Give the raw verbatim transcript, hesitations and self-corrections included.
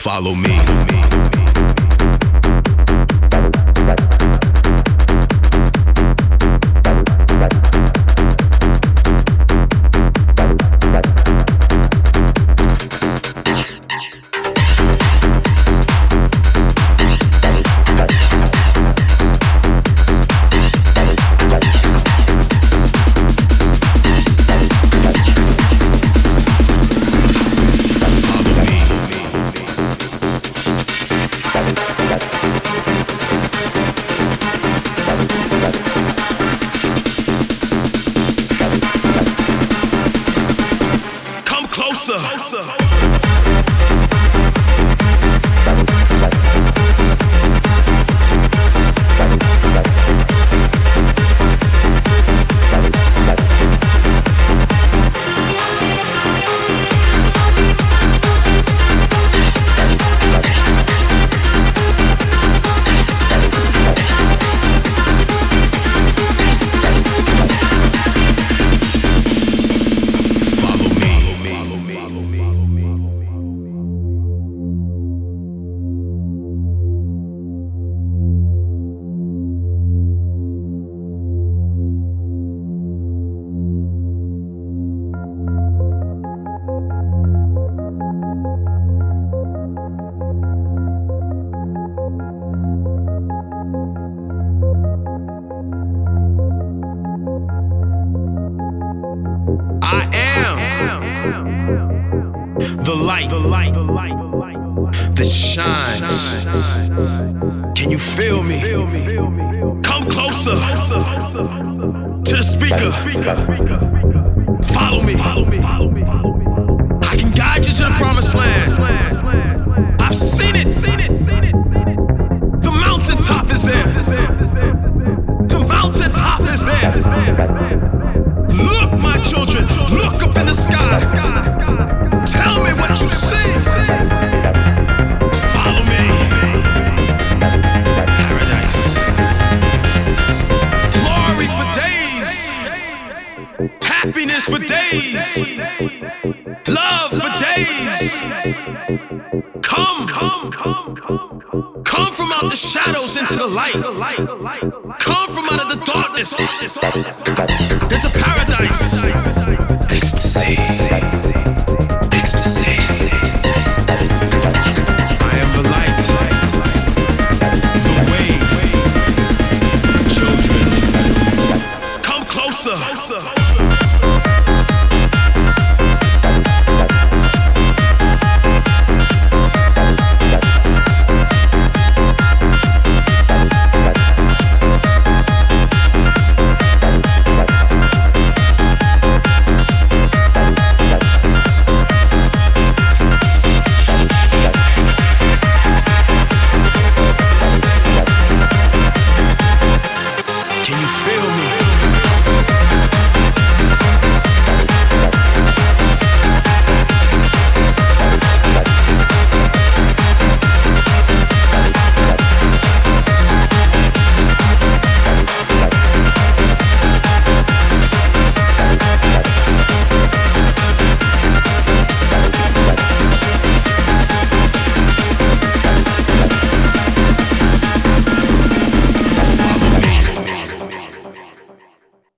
Follow me. The light, the light, the light, the light that shines. Can you feel me? Come closer to the speaker. Follow me. I can guide you to the promised land. I've seen it. The mountaintop is there. The mountaintop is there. Look, my children, look up in the sky. Tell me what you see. Follow me. Paradise. Glory for days. Happiness for days. Love for days. Come, come, come, come. Come from out the shadows into the light. Come from out of the darkness. It's a paradise. Ecstasy.